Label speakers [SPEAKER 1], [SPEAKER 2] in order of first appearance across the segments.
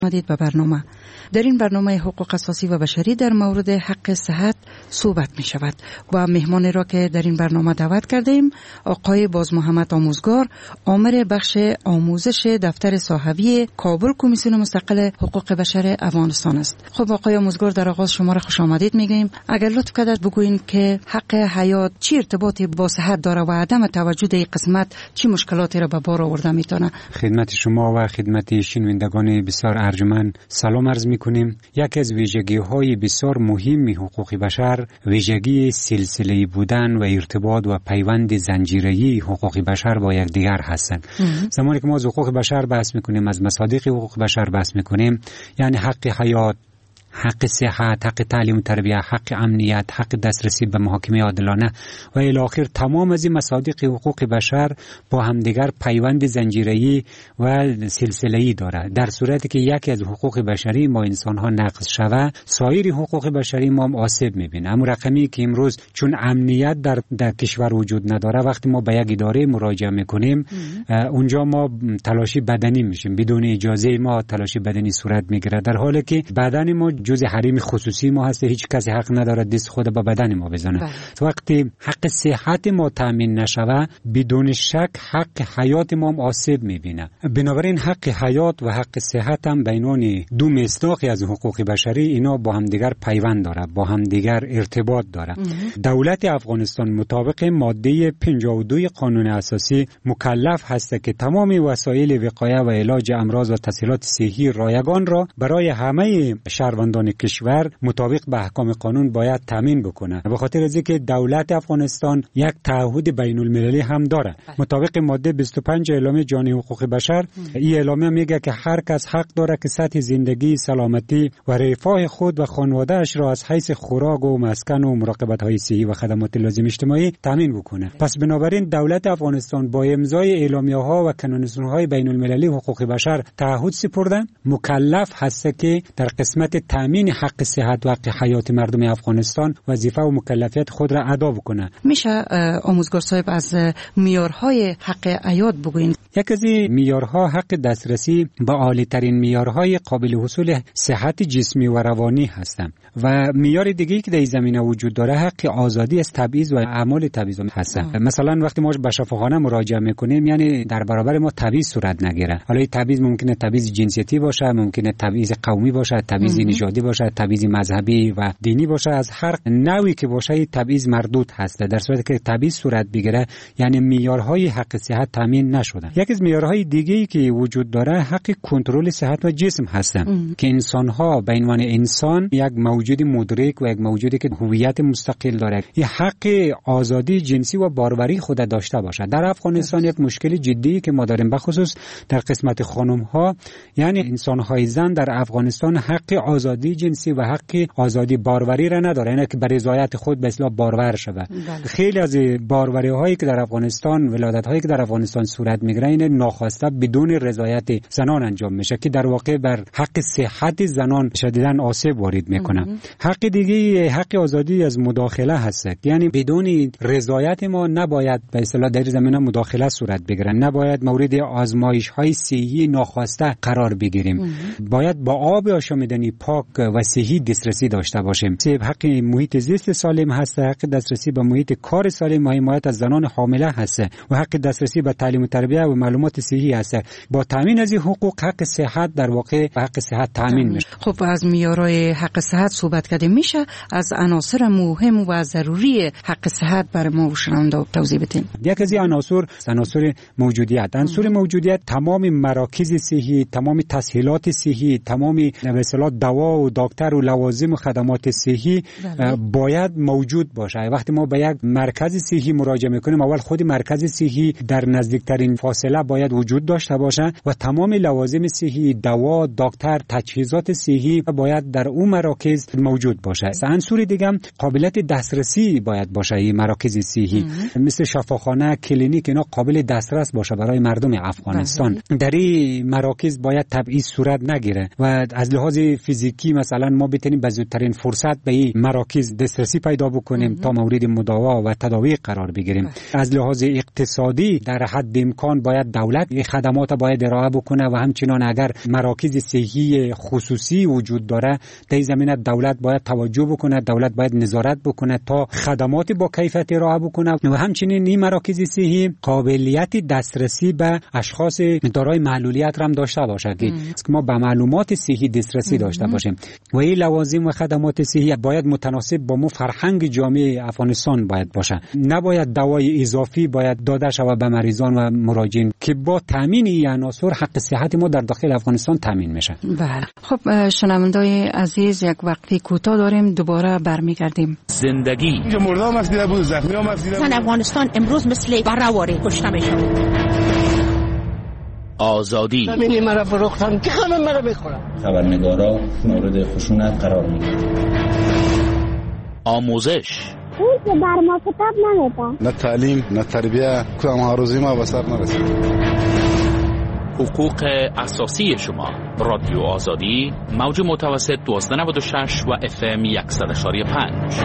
[SPEAKER 1] آمدید به برنامه. در این برنامه حقوق اساسی و بشری در مورد حق صحت صحبت می شود. با مهمانی را که در این برنامه دعوت کرده ایم آقای باز محمد آموزگار، آمر بخش آموزش دفتر صاحبی کابل کمیسیون مستقل حقوق بشر افغانستان است. خب آقای آموزگار، در آغاز شما را خوش آمدید میگیم. اگر لطف کنید بگوین که حق حیات چی ارتباطی با صحت داره و عدم توجه این قسمت چی مشکلاتی را به بار آورده میتونه؟
[SPEAKER 2] خدمت شما و خدمت شنوندگان بسیار ارجمند سلام عرض میکنیم. یکی از ویژگی‌های بسیار مهم حقوق بشر ویژگی سلسله‌ای بودن و ارتباط و پیوند زنجیره‌ای حقوق بشر با یکدیگر هستند. زمانی که ما از حقوق بشر بحث میکنیم، از مصادیق حقوق بشر بحث میکنیم، یعنی حق حیات، حق صحت، حق تعلیم و تربیت، حق امنیت، حق دسترسی به محاکمه عادلانه و الی آخر، تمام از این مصادیق حقوق بشر با همدیگر پیوند زنجیره‌ای و سلسله‌ای دارد. در صورتی که یکی از حقوق بشری ما انسان‌ها نقض شود، سایر حقوق بشری ما هم آسیب می‌بینه. اما رقمی که امروز چون امنیت در کشور وجود نداره، وقتی ما به یک اداره مراجعه می‌کنیم اونجا ما تلاشی بدنی میشیم، بدون اجازه ما تلاشی بدنی صورت می‌گیره، در حالی که بدن ما جزء حریم خصوصی ما هست. هیچ کسی حق نداره دست خود به بدن ما بزنه. وقتی حق صحت ما تامین نشود، بدون شک حق حیات ما هم آسیب میبینه. بنابراین حق حیات و حق صحت هم بینون دو مصداقی از حقوق بشری، اینا با هم دیگر پیوند داره، با هم دیگر ارتباط داره. دولت افغانستان مطابق ماده 52 قانون اساسی مکلف هست که تمام وسایل وقایه و علاج امراض و تسهیلات صحی رایگان را برای همه شهروندان کشور مطابق به احکام قانون باید تامین بکنه. به خاطر از اینکه دولت افغانستان یک تعهد بین المللی هم داره. مطابق ماده 25 اعلامیه جهانی حقوق بشر، این اعلامیه میگه که هر کس حق داره که سطح زندگی، سلامتی و رفاه خود و خانواده‌اش را از حیث خوراک و مسکن و مراقبت‌های صحی و خدمات لازم اجتماعی تامین بکنه. پس بنابراین دولت افغانستان با امضای اعلامیه‌ها و کنون‌های بین المللی حقوق بشر تعهد سپردن، مکلف هست که در قسمت تامین حق صحت و حق حیات مردم افغانستان وظیفه و مکلفیت خود را ادا بکنه.
[SPEAKER 1] میشه آموزگار صاحب از معیارهای حق حیات بگوین؟
[SPEAKER 2] یک از معیارها حق دسترسی به عالی‌ترین معیارهای قابل حصول صحت جسمی و روانی هستند و معیار دیگه‌ای که در این زمینه وجود داره حق آزادی از تبعیض و اعمال تبعیض هست. مثلا وقتی ما به شفاخانه مراجعه میکنیم، یعنی در برابر ما تبعیض صورت نگیره. حالا این تبعیض ممکنه تبعیض جنسیتی باشه، ممکنه تبعیض قومی باشه، تبعیض نژادی باشه، تبعیض مذهبی و دینی باشه، از هر نوعی که باشه تبعیض مردود هست. در صورتی که تبعیض صورت بگیره، یعنی معیارهای حق صحت تامین نشده. یکی از معیارهای دیگه‌ای که وجود داره حق کنترل صحت و جسم هستند که انسان‌ها به عنوان انسان یک موجود مدرک و یک موجودی که هویت مستقل داره، این حق آزادی جنسی و باروری خود داشته باشه. در افغانستان یک مشکل جدی که ما داریم، بخصوص در قسمت خانم‌ها، یعنی انسان‌های زن در افغانستان حق آزادی جنسی و حق آزادی باروری را نداره، یعنی که به رضایت خود به اصطلاح بارور شود. خیلی از باروری‌هایی که در افغانستان، ولادت‌هایی که در افغانستان صورت می‌گیره، این ناخواسته بدون رضایت زنان انجام میشه که در واقع بر حق صحت زنان شدیداً آسیب وارد میکنه. حق دیگه حق آزادی از مداخله هست، یعنی بدون رضایت ما نباید به اصطلاح در زمینه مداخله صورت بگیره، نباید مورد آزمایش‌های صحی ناخواسته قرار بگیریم. باید با آب آشامیدنی پاک و صحی دسترسی داشته باشیم. حق محیط زیست سالم هست، حق دسترسی به محیط کار سالم و حمایت از زنان حامله هست و حق دسترسی به تعلیم و تربیت و معلومات صحی هست. با تامین از این حقوق حق صحت در واقع حق صحت تامین میشه.
[SPEAKER 1] خب از معیارهای حق صحت صحبت کردیم، میشه از عناصر مهم و ضروری حق صحت برای ما شنونده توضیح بدین؟
[SPEAKER 2] یک از این عناصر موجودیت. عنصر موجودیت تمام مراکز صحی، تمام تسهیلات صحی، تمام به اصطلاح دوا و دکتر و لوازم و خدمات صحی باید موجود باشه. وقتی ما به یک مرکز صحی مراجعه میکنیم، اول خود مرکز صحی در نزدیکترین فاصله باید وجود داشته باشه و تمام لوازم صحی، دوا، دکتر، تجهیزات صحی باید در اون مراکز موجود باشه. عنصر دیگه هم قابلیت دسترسی باید باشه. این مراکز صحی مثل شفاخانه، کلینیک، اینا قابل دسترس باشه برای مردم افغانستان. در این مراکز باید تبعیض صورت نگیره و از لحاظ فیزیکی که مثلا ما بتونیم به زودترین فرصت به این مراکز دسترسی پیدا بکنیم تا مورد مداوا و تداوی قرار بگیریم. از لحاظ اقتصادی در حد امکان باید دولت این خدمات باید ارائه بکنه و همچنان اگر مراکز صحی خصوصی وجود داره در این زمینه دولت باید توجه بکنه، دولت باید نظارت بکنه تا خدمات با کیفیت ارائه بکنه و همچنین این مراکز صحی قابلیت دسترسی به اشخاص دارای معلولیت هم داشته باشه که ما به معلومات صحی دسترسی داشته باشیم و این لوازم و خدمات صحی باید متناسب با مو فرهنگ جامعه افغانستان باید باشه. نباید دوای اضافی باید داده شود به مریضان و مراجعین که با تامین این عناصر حق صحت ما در داخل افغانستان تامین میشه.
[SPEAKER 1] بله. خب شنوندای عزیز یک وقتی کوتاه داریم، دوباره برمیگردیم.
[SPEAKER 3] زندگی
[SPEAKER 4] اینجا مردم هست دیده بود، زخمی هم هست دیده بود.
[SPEAKER 3] افغانستان امروز مثل برهواره کشته میشه. آزادی
[SPEAKER 5] همینی مرا فروختن که همه مرا بخورن.
[SPEAKER 6] خبرنگارا مورد خشونت قرار میگیرن.
[SPEAKER 3] آموزش
[SPEAKER 7] اون که بر ما کتاب نمیدن،
[SPEAKER 4] نه تعلیم نه تربیه، کدام هاروزی ما به سر نرسید.
[SPEAKER 3] حقوق اساسی شما. رادیو آزادی موج متوسط 1296 و FM 100.5.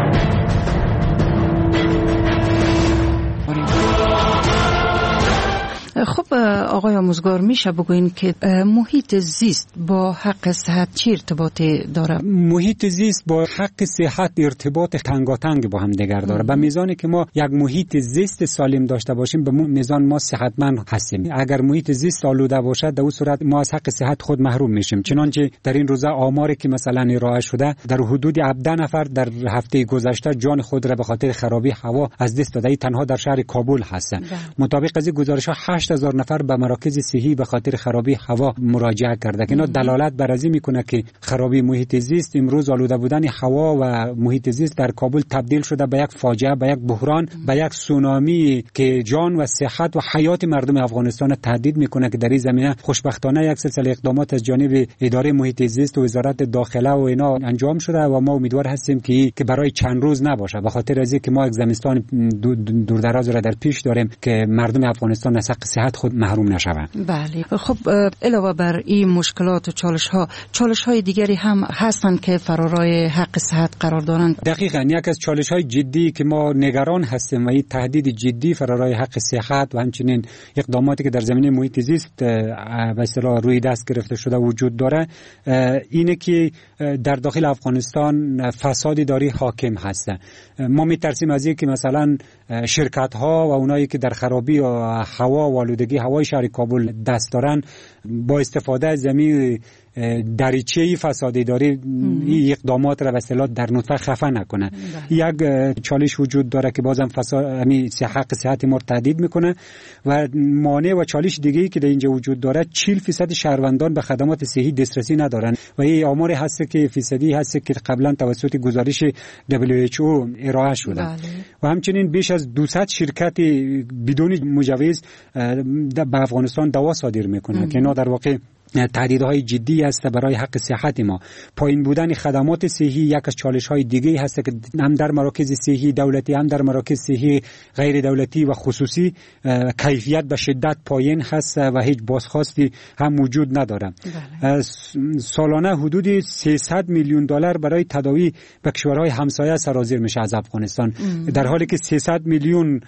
[SPEAKER 1] خب آقای آموزگار، میشه بگوین که محیط زیست با حق صحت چی ارتباطی داره؟
[SPEAKER 2] محیط زیست با حق صحت ارتباط تنگاتنگ با هم دیگر داره. به میزانی که ما یک محیط زیست سالم داشته باشیم به میزان ما صحتمند هستیم. اگر محیط زیست آلوده باشد در اون صورت ما از حق صحت خود محروم میشیم. چنانچه در این روزا آماری که مثلا ارائه شده در حدود 17 نفر در هفته گذشته جان خود را به خاطر خرابی هوا از دست داده. تنها در شهر کابل هست. مطابق از گزارش‌ها 8000 نفر به مراکز صحی به خاطر خرابی هوا مراجعه کرده که اینا دلالت بر این میکنه که خرابی محیط زیست امروز آلوده بودن هوا و محیط زیست در کابل تبدیل شده به یک فاجعه، به یک بحران، به یک سونامی که جان و صحت و حیات مردم افغانستان تهدید میکنه که در این زمینه خوشبختانه یک سلسله اقدامات از جانب اداره محیط زیست و وزارت داخله و اینا انجام شده و ما امیدوار هستیم که برای چند روز نباشه، به خاطر از اینکه ما یک زمستان دوردراز را در پیش داریم که مردم افغانستان از حق صحت خود محروم نشوند.
[SPEAKER 1] بله. خب علاوه بر این مشکلات و چالش های دیگری هم هستند که فرارای حق صحت قرار دارند.
[SPEAKER 2] دقیقاً یک از چالش های جدی که ما نگران هستیم و این تهدید جدی فرارای حق صحت و همچنین اقداماتی که در زمینه محیط زیست به اصطلاح روی دست گرفته شده وجود داره اینه که در داخل افغانستان فساد اداری حاکم هست. ما میترسیم از اینکه مثلا شرکت ها و اونایی که در خرابی هوا و آلودگی هوای شهر کابل دست دارن با استفاده از زمین دریچه فساد اداری این اقدامات را به اصطلاح در نطفه خفه نکنه. یک چالش وجود داره که بازم فساد حق صحت ما تهدید میکنه و مانع و چالش دیگه‌ای که در اینجا وجود داره 40% شهروندان به خدمات صحی دسترسی ندارن و این آمار هست که فیصدی هست که قبلا توسط گزارش WHO ارائه شده. و همچنین بیش از 200 شرکت بدون مجوز به افغانستان دوا صادر میکنه که اینا در واقع تهدیدهای جدی است برای حق صحت ما. پایین بودن خدمات صحی یک از چالش‌های دیگه هست که هم در مراکز صحی دولتی هم در مراکز صحی غیر دولتی و خصوصی کیفیت به شدت پایین هست و هیچ بازخواستی هم وجود نداره. سالانه حدود 300 میلیون دلار برای تداوی به کشورهای همسایه سرازیر میشه از افغانستان، در حالی که 300 میلیون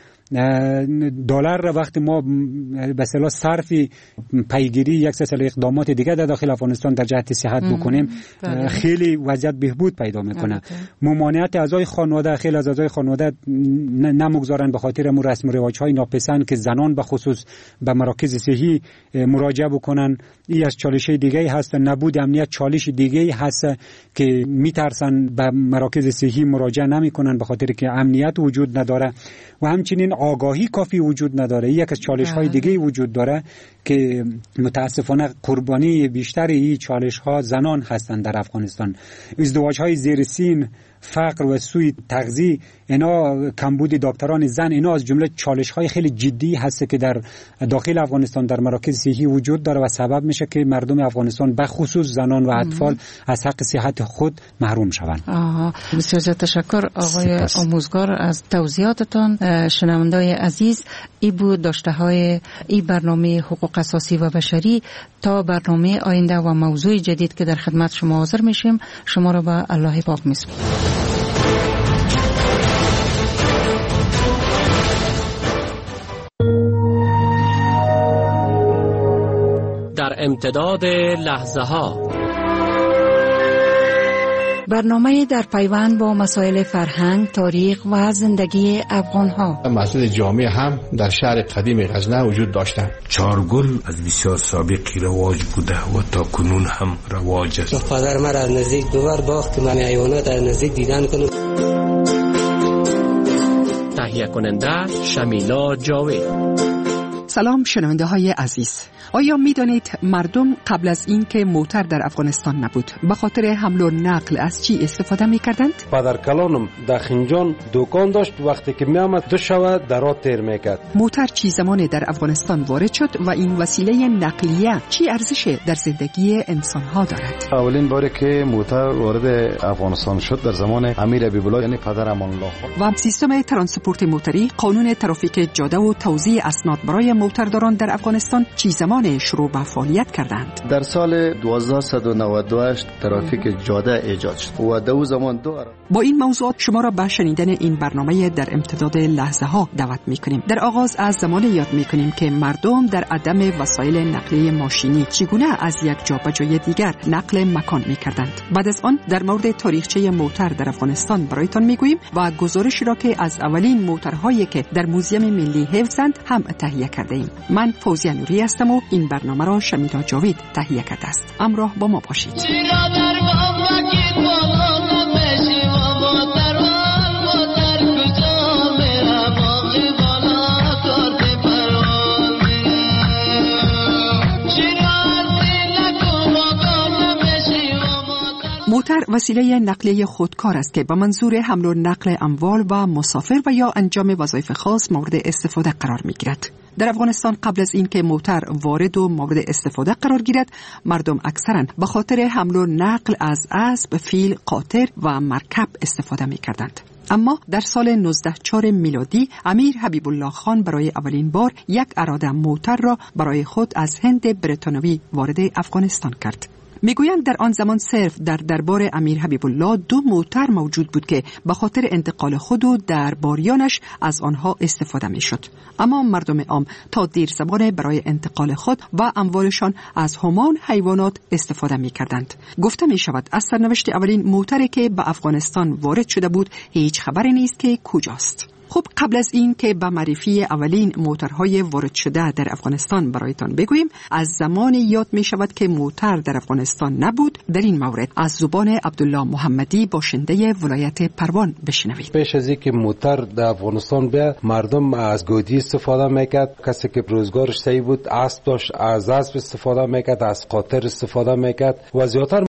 [SPEAKER 2] دلار را وقتی ما به اصطلاح صرف پیگیری یک سلسله اقدامات دیگه در داخل افغانستان در جهت صحت بکنیم خیلی وضعیت بهبود پیدا میکنه. ممانعت اعضای خانواده، خیلی از اعضای خانواده نمیگذارن به خاطر امور رسم و رواج‌های ناپسند که زنان به خصوص به مراکز صحی مراجعه بکنن. این از چالش‌های دیگه هست. نبود امنیت چالش دیگه هست که میترسن به مراکز صحی مراجعه نمیکنن به خاطر که امنیت وجود نداره و همچنین آگاهی کافی وجود نداره. یک از چالش‌های دیگه وجود داره که متاسفانه قربانی بیشتر این چالش‌ها زنان هستند در افغانستان. ازدواج‌های زیر سن، فقر و سوء تغذیه، اینا کمبود دکتران زن، اینا از جمله چالش‌های خیلی جدی هست که در داخل افغانستان در مراکز صحی وجود داره و سبب میشه که مردم افغانستان به خصوص زنان و اطفال از حق صحت خود محروم شوند.
[SPEAKER 1] بسیار تشکر آقای آموزگار از توضیحاتتان. شنوندگان شنوندای عزیز، ای بود داشته های ای برنامه حقوق اساسی و بشری. تا برنامه آینده و موضوع جدید که در خدمت شما حاضر میشیم، شما را به الله پاک میسپارم.
[SPEAKER 8] در امتداد لحظه ها،
[SPEAKER 1] برنامه در پیوند با مسائل فرهنگ، تاریخ و زندگی افغان ها.
[SPEAKER 9] مسجد جامع هم در شهر قدیم غزنه وجود داشتند.
[SPEAKER 10] چارگل از بسیار سابقی رواج بوده و تا کنون هم رواج است.
[SPEAKER 11] پدر من از نزدیک دوبار باخت که من حیوانات از نزدیک دیدن کنم.
[SPEAKER 8] تهیه کننده شمیلا جاوید.
[SPEAKER 12] سلام شنونده های عزیز. آیا می دانید مردم قبل از این که موتر در افغانستان نبود به خاطر حمل و نقل از چی استفاده می کردند؟
[SPEAKER 13] پدر کلانم در خنجان دکان داشت، وقتی که می آمد 2 شب در راه تیر می کرد.
[SPEAKER 12] موتر چی زمانی در افغانستان وارد شد و این وسیله نقلیه چی ارزش در زندگی انسان ها دارد؟
[SPEAKER 4] اولین باری که موتر وارد افغانستان شد در زمان امیر حبیب‌الله یعنی پدر امان الله خان.
[SPEAKER 12] و سیستم ترانسپورت موتری، قانون ترافیک جاده و توزیع اسناد برای موترداران در افغانستان چی زمان شروع به فعالیت کردند؟
[SPEAKER 14] در سال 1298 ترافیک جاده ایجاد شد و در زمان
[SPEAKER 12] با این موضوعات شما را به شنیدن این برنامه در امتداد لحظه ها دعوت می‌کنیم. در آغاز از زمان یاد می‌کنیم که مردم در عدم وسایل نقلیه ماشینی چگونه از یک جا به جای دیگر نقل مکان می‌کردند. بعد از آن در مورد تاریخچه موتر در افغانستان برایتان می‌گوییم و گزارشی را که از اولین موترهایی که در موزیم ملی حفظند هم تهیه کرده‌ایم. من فوزیه نوری هستم و این برنامه را شمیلا جاوید تهیه کرده است. همراه با ما باشید. موتر وسیله نقلیه خودکار است که به منظور حمل و نقل اموال و مسافر و یا انجام وظایف خاص مورد استفاده قرار می گیرد. در افغانستان قبل از این که موتر وارد و مورد استفاده قرار گیرد، مردم اکثرا به خاطر حمل و نقل از اسب، فیل، قاطر و مرکب استفاده می کردند. اما در سال 1904 میلادی امیر حبیب الله خان برای اولین بار یک اراده موتر را برای خود از هند بریتانوی وارد افغانستان کرد. میگویند در آن زمان صرف در دربار امیر حبیب الله 2 موتر موجود بود که به خاطر انتقال خود و درباریانش از آنها استفاده میشد. اما مردم عام تا دیر زمان برای انتقال خود و اموالشان از همان حیوانات استفاده میکردند. گفته می شود از سرنوشت اولین موتری که به افغانستان وارد شده بود هیچ خبری نیست که کجاست. خب قبل از این که به معرفی اولین موترهای وارد شده در افغانستان برایتان بگوییم، از زمان یاد می شود که موتر در افغانستان نبود. در این مورد از زبان عبدالله محمدی باشنده ولایت پروان بشنوید.
[SPEAKER 13] پیش از اینکه موتر در افغانستان بیاد مردم از گودی استفاده میکرد. کسی که روزگارش صحیح بود اسب داشت، از اسب استفاده میکرد، از قاطر استفاده میکرد و زیادتر